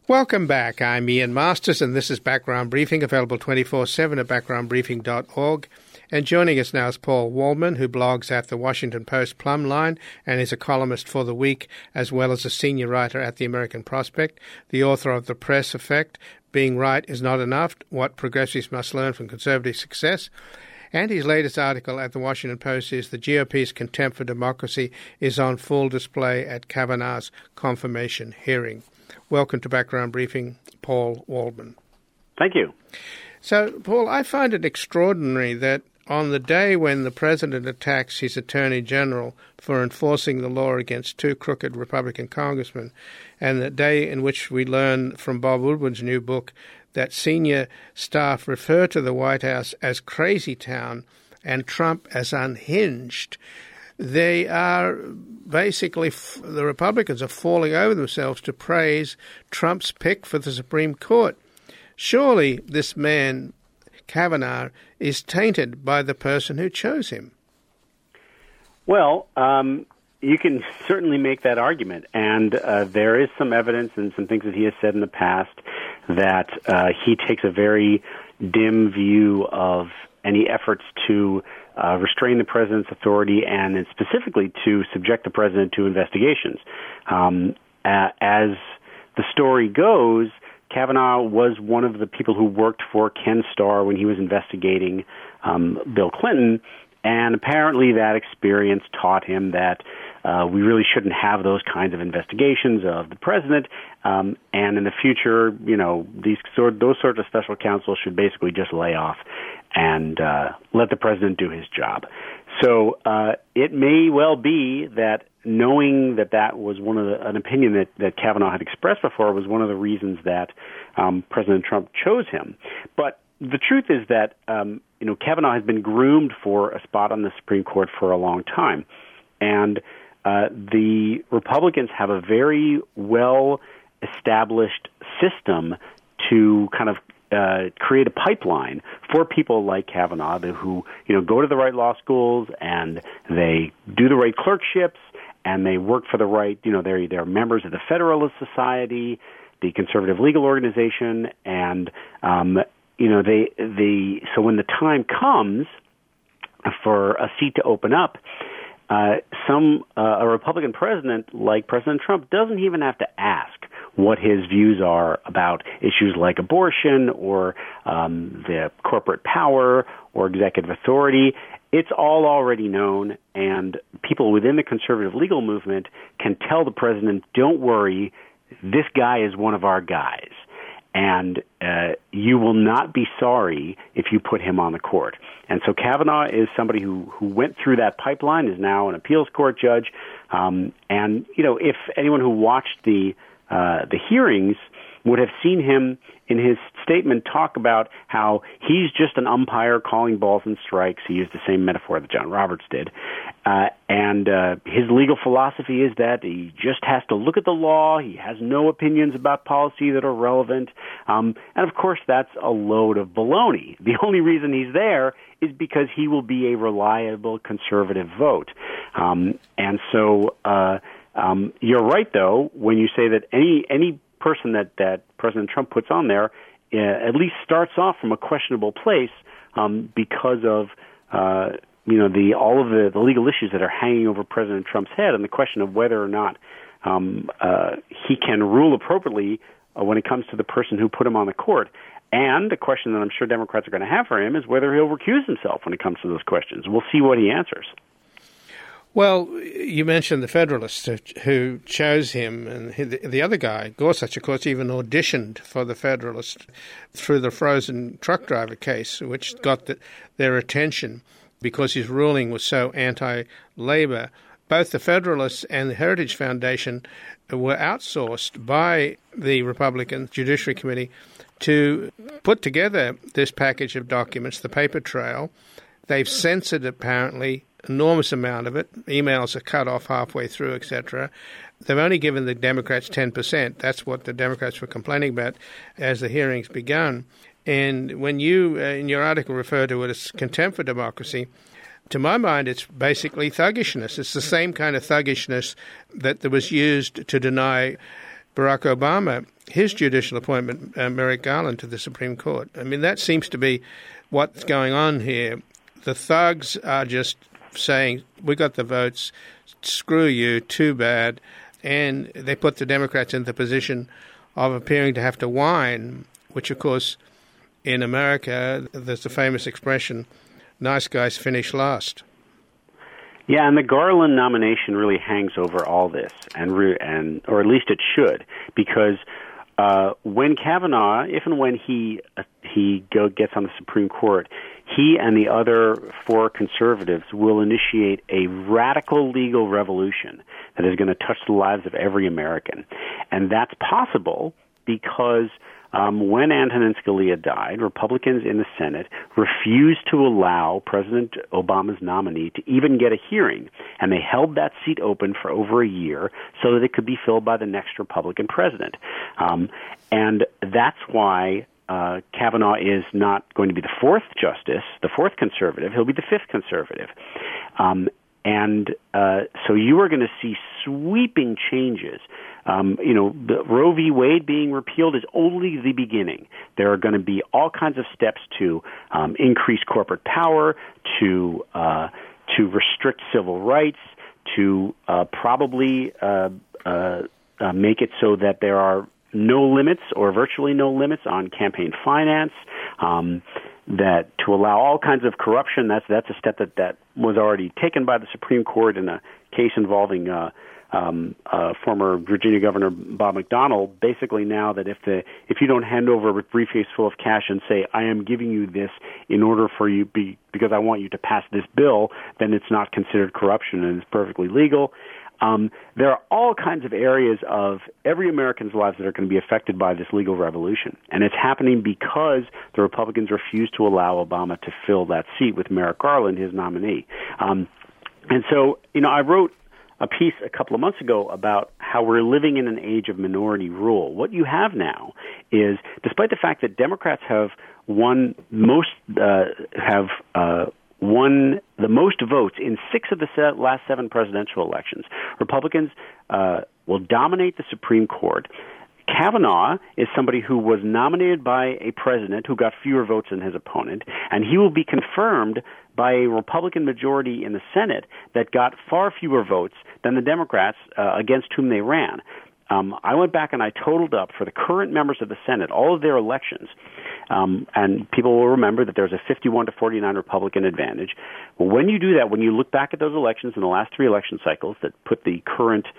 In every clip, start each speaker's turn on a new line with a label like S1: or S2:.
S1: Welcome back. I'm Ian Masters, and this is Background Briefing, available 24/7 at backgroundbriefing.org. And joining us now is Paul Waldman, who blogs at the Washington Post Plumline and is a columnist for The Week, as well as a senior writer at the American Prospect, the author of The Press Effect, Being Right is Not Enough, What Progressives Must Learn from Conservative Success. And his latest article at the Washington Post is The GOP's Contempt for Democracy is on full display at Kavanaugh's confirmation hearing. Welcome to Background Briefing, Paul Waldman.
S2: Thank you.
S1: So, Paul, I find it extraordinary that on the day when the president attacks his attorney general for enforcing the law against two crooked Republican congressmen, and the day in which we learn from Bob Woodward's new book that senior staff refer to the White House as crazy town and Trump as unhinged, they are basically, the Republicans are falling over themselves to praise Trump's pick for the Supreme Court. Surely this man, Kavanaugh, is tainted by the person who chose him.
S2: Well, you can certainly make that argument, and there is some evidence and some things that he has said in the past that he takes a very dim view of any efforts to restrain the president's authority and specifically to subject the president to investigations. As the story goes, Kavanaugh was one of the people who worked for Ken Starr when he was investigating Bill Clinton, and apparently that experience taught him that we really shouldn't have those kinds of investigations of the president, and in the future, those sorts of special counsels should basically just lay off and let the president do his job. So it may well be that knowing that was an opinion that Kavanaugh had expressed before was one of the reasons that President Trump chose him. But the truth is that Kavanaugh has been groomed for a spot on the Supreme Court for a long time, and the Republicans have a very well-established system to kind of create a pipeline for people like Kavanaugh who go to the right law schools and they do the right clerkships and they work for the right, they're members of the Federalist Society, the conservative legal organization, and so when the time comes for a seat to open up, a Republican president like President Trump doesn't even have to ask what his views are about issues like abortion or the corporate power or executive authority. It's all already known, and people within the conservative legal movement can tell the president, don't worry, this guy is one of our guys, and you will not be sorry if you put him on the court. And so Kavanaugh is somebody who went through that pipeline, is now an appeals court judge, and if anyone who watched the hearings would have seen him in his statement talk about how he's just an umpire calling balls and strikes. He used the same metaphor that John Roberts did. And his legal philosophy is that he just has to look at the law. He has no opinions about policy that are relevant. And, of course, that's a load of baloney. The only reason he's there is because he will be a reliable conservative vote. And so you're right, though, when you say that any person that President Trump puts on there at least starts off from a questionable place because of all of the legal issues that are hanging over President Trump's head, and the question of whether or not he can rule appropriately when it comes to the person who put him on the court. And the question that I'm sure Democrats are going to have for him is whether he'll recuse himself when it comes to those questions. We'll see what he answers.
S1: Well, you mentioned the Federalists who chose him, and the other guy, Gorsuch, of course, even auditioned for the Federalists through the frozen truck driver case, which got their attention because his ruling was so anti-labor. Both the Federalists and the Heritage Foundation were outsourced by the Republican Judiciary Committee to put together this package of documents, the paper trail. They've censored, apparently, enormous amount of it. Emails are cut off halfway through, etc. They've only given the Democrats 10%. That's what the Democrats were complaining about as the hearings began. And when you, in your article, refer to it as contempt for democracy, to my mind, it's basically thuggishness. It's the same kind of thuggishness that was used to deny Barack Obama, his judicial appointment, Merrick Garland, to the Supreme Court. I mean, that seems to be what's going on here. The thugs are just saying, we got the votes, screw you, too bad. And they put the Democrats in the position of appearing to have to whine, which, of course, in America, there's the famous expression, nice guys finish last.
S2: Yeah, and the Garland nomination really hangs over all this, or at least it should, because when Kavanaugh, if and when he gets on the Supreme Court, he and the other four conservatives will initiate a radical legal revolution that is going to touch the lives of every American, and that's possible because when Antonin Scalia died, Republicans in the Senate refused to allow President Obama's nominee to even get a hearing, and they held that seat open for over a year so that it could be filled by the next Republican president. And that's why Kavanaugh is not going to be the fourth justice, the fourth conservative. He'll be the fifth conservative. So you are going to see sweeping changes. The Roe v. Wade being repealed is only the beginning. There are going to be all kinds of steps to increase corporate power, to restrict civil rights, to probably make it so that there are no limits or virtually no limits on campaign finance. That to allow all kinds of corruption. That's a step that was already taken by the Supreme Court in a case involving former Virginia Governor Bob McDonnell. Basically, now that if you don't hand over a briefcase full of cash and say, "I am giving you this in order for you because I want you to pass this bill," then it's not considered corruption and it's perfectly legal. There are all kinds of areas of every American's lives that are going to be affected by this legal revolution. And it's happening because the Republicans refuse to allow Obama to fill that seat with Merrick Garland, his nominee. And so, I wrote a piece a couple of months ago about how we're living in an age of minority rule. What you have now is, despite the fact that Democrats have won the most votes in 6 of the last 7 presidential elections, Republicans will dominate the Supreme Court. Kavanaugh is somebody who was nominated by a president who got fewer votes than his opponent, and he will be confirmed by a Republican majority in the Senate that got far fewer votes than the Democrats against whom they ran. I went back and I totaled up for the current members of the Senate, all of their elections, and people will remember that there's a 51 to 49 Republican advantage. Well, when you do that, when you look back at those elections in the last 3 election cycles that put the current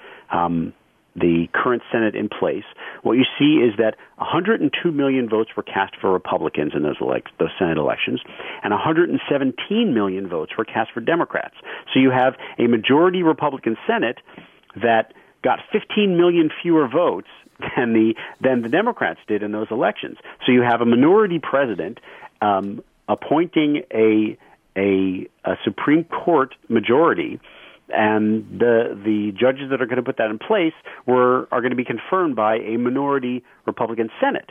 S2: Senate in place, what you see is that 102 million votes were cast for Republicans in those Senate elections, and 117 million votes were cast for Democrats. So you have a majority Republican Senate that got 15 million fewer votes than the Democrats did in those elections. So you have a minority president appointing a Supreme Court majority, and the judges that are going to put that in place are going to be confirmed by a minority Republican Senate.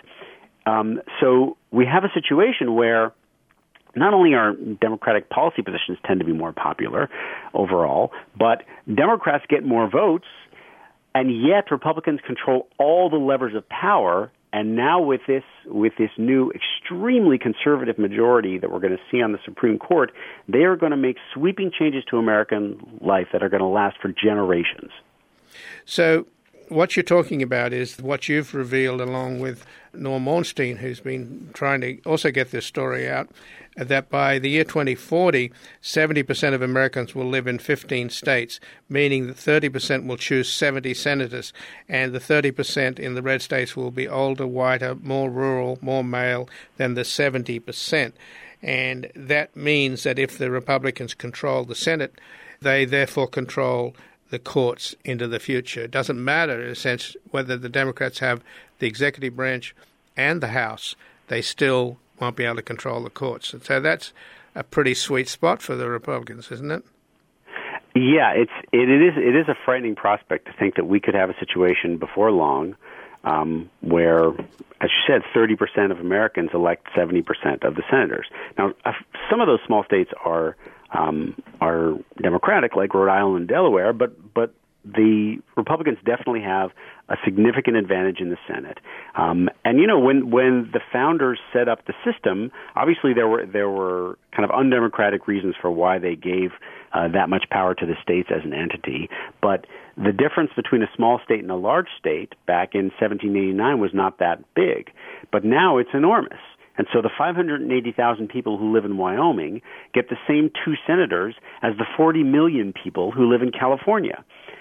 S2: So we have a situation where not only are Democratic policy positions tend to be more popular overall, but Democrats get more votes, and yet Republicans control all the levers of power. And now with this new extremely conservative majority that we're going to see on the Supreme Court, they are going to make sweeping changes to American life that are going to last for generations.
S1: So what you're talking about is what you've revealed along with Norm Ornstein, who's been trying to also get this story out, that by the year 2040, 70% of Americans will live in 15 states, meaning that 30% will choose 70 senators, and the 30% in the red states will be older, whiter, more rural, more male than the 70%. And that means that if the Republicans control the Senate, they therefore control the courts into the future. It doesn't matter, in a sense, whether the Democrats have the executive branch and the House, they still won't be able to control the courts. And so that's a pretty sweet spot for the Republicans, isn't it?
S2: Yeah, it is a frightening prospect to think that we could have a situation before long where, as you said, 30% of Americans elect 70% of the senators. Now, some of those small states are Democratic, like Rhode Island and Delaware, but the Republicans definitely have a significant advantage in the Senate. And when the founders set up the system, obviously there were kind of undemocratic reasons for why they gave that much power to the states as an entity. But the difference between a small state and a large state back in 1789 was not that big. But now it's enormous. And so the 580,000 people who live in Wyoming get the same 2 senators as the 40 million people who live in California.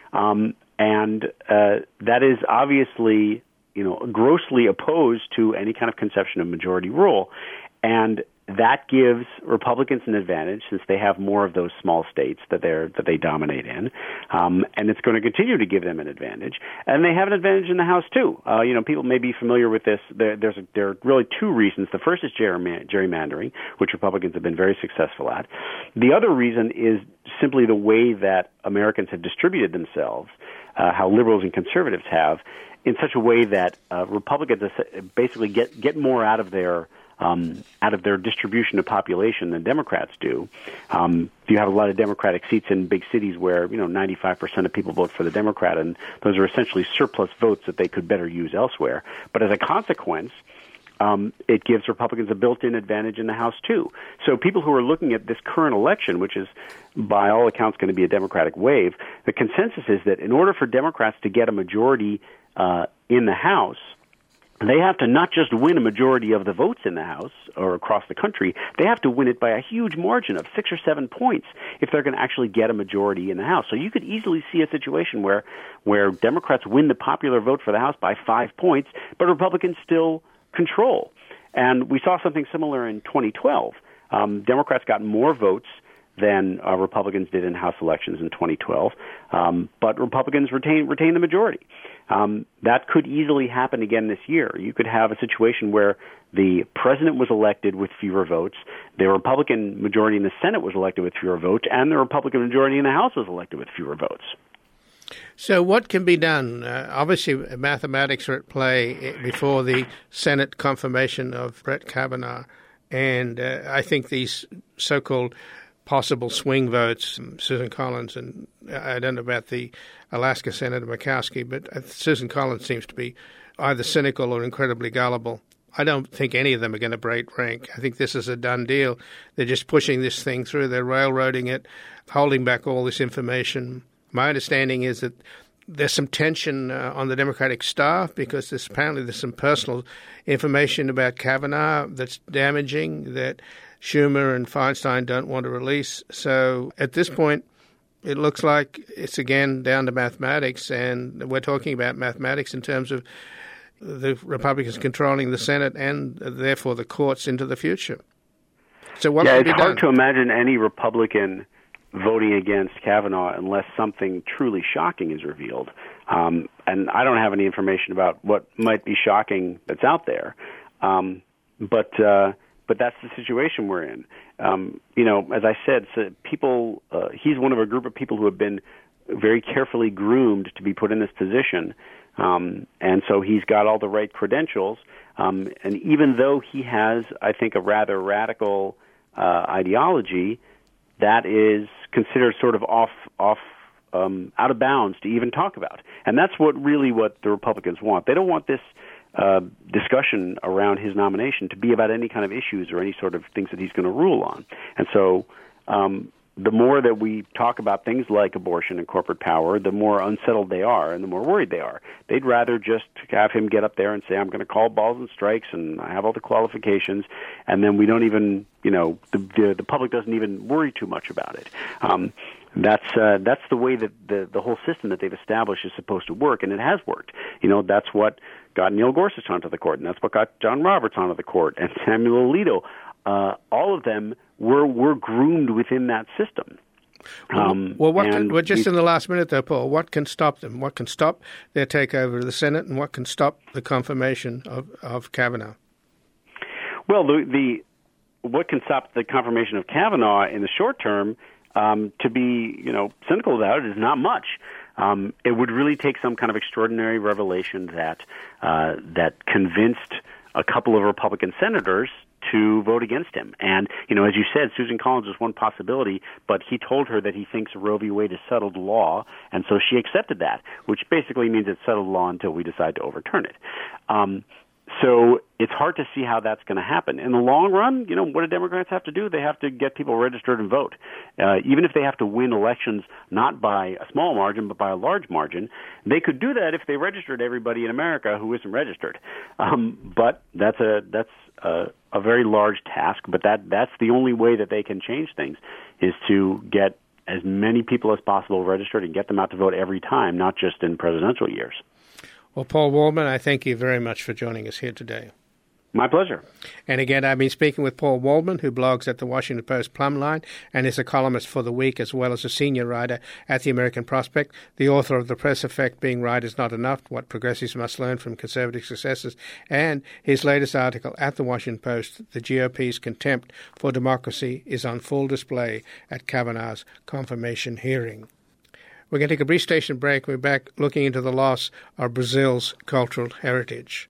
S2: And that is obviously, grossly opposed to any kind of conception of majority rule. And that gives Republicans an advantage since they have more of those small states that they dominate in, and it's going to continue to give them an advantage. And they have an advantage in the House too. People may be familiar with this. There are really 2 reasons. The first is gerrymandering, which Republicans have been very successful at. The other reason is simply the way that Americans have distributed themselves, how liberals and conservatives have, in such a way that Republicans basically get more out of their distribution of population than Democrats do. You have a lot of Democratic seats in big cities where 95% of people vote for the Democrat, and those are essentially surplus votes that they could better use elsewhere. But as a consequence, it gives Republicans a built-in advantage in the House too. So people who are looking at this current election, which is by all accounts going to be a Democratic wave, the consensus is that in order for Democrats to get a majority in the House, they have to not just win a majority of the votes in the House or across the country, they have to win it by a huge margin of 6 or 7 points if they're going to actually get a majority in the House. So you could easily see a situation where Democrats win the popular vote for the House by 5 points, but Republicans still control. And we saw something similar in 2012. Democrats got more votes than Republicans did in House elections in 2012, but Republicans retain the majority. That could easily happen again this year. You could have a situation where the president was elected with fewer votes, the Republican majority in the Senate was elected with fewer votes, and the Republican majority in the House was elected with fewer votes.
S1: So what can be done? Obviously, mathematics are at play before the Senate confirmation of Brett Kavanaugh, and I think these so-called possible swing votes, Susan Collins, and I don't know about the Alaska Senator Murkowski, but Susan Collins seems to be either cynical or incredibly gullible. I don't think any of them are going to break rank. I think this is a done deal. They're just pushing this thing through. They're railroading it, holding back all this information. My understanding is that there's some tension on the Democratic staff because apparently there's some personal information about Kavanaugh that's damaging that Schumer and Feinstein don't want to release. So at this point, it looks like it's again down to mathematics, and we're talking about mathematics in terms of the Republicans controlling the Senate and therefore the courts into the future. So what can be done?
S2: It's hard to imagine any Republican voting against Kavanaugh unless something truly shocking is revealed. And I don't have any information about what might be shocking that's out there. But that's the situation we're in. As I said, he's one of a group of people who have been very carefully groomed to be put in this position. And so he's got all the right credentials. And even though he has, I think, a rather radical ideology, that is considered sort of out of bounds to even talk about. And that's what the Republicans want. They don't want this discussion around his nomination to be about any kind of issues or any sort of things that he's going to rule on. And so the more that we talk about things like abortion and corporate power, the more unsettled they are and the more worried they are. They'd rather just have him get up there and say, I'm going to call balls and strikes and I have all the qualifications, and then we don't even, the public doesn't even worry too much about it. That's the way that the whole system that they've established is supposed to work, and it has worked. That's what got Neil Gorsuch onto the court, and that's what got John Roberts onto the court, and Samuel Alito. All of them were groomed within that system.
S1: Just in the last minute, though, Paul, what can stop them? What can stop their takeover of the Senate, and what can stop the confirmation of Kavanaugh?
S2: Well, what can stop the confirmation of Kavanaugh in the short term? To be, cynical about it, is not much. It would really take some kind of extraordinary revelation that convinced a couple of Republican senators to vote against him. And, as you said, Susan Collins was one possibility, but he told her that he thinks Roe v. Wade is settled law, and so she accepted that, which basically means it's settled law until we decide to overturn it. So it's hard to see how that's going to happen. In the long run, what do Democrats have to do? They have to get people registered and vote. Even if they have to win elections not by a small margin but by a large margin, they could do that if they registered everybody in America who isn't registered. But that's a very large task. But that's the only way that they can change things, is to get as many people as possible registered and get them out to vote every time, not just in presidential years.
S1: Well, Paul Waldman, I thank you very much for joining us here today.
S2: My pleasure.
S1: And again, I've been speaking with Paul Waldman, who blogs at the Washington Post Plumline and is a columnist for The Week, as well as a senior writer at the American Prospect, the author of The Press Effect, Being Right is Not Enough, What Progressives Must Learn from Conservative Successes, and his latest article at the Washington Post, The GOP's Contempt for Democracy is on Full Display at Kavanaugh's Confirmation Hearing. We're going to take a brief station break. We're back looking into the loss of Brazil's cultural heritage.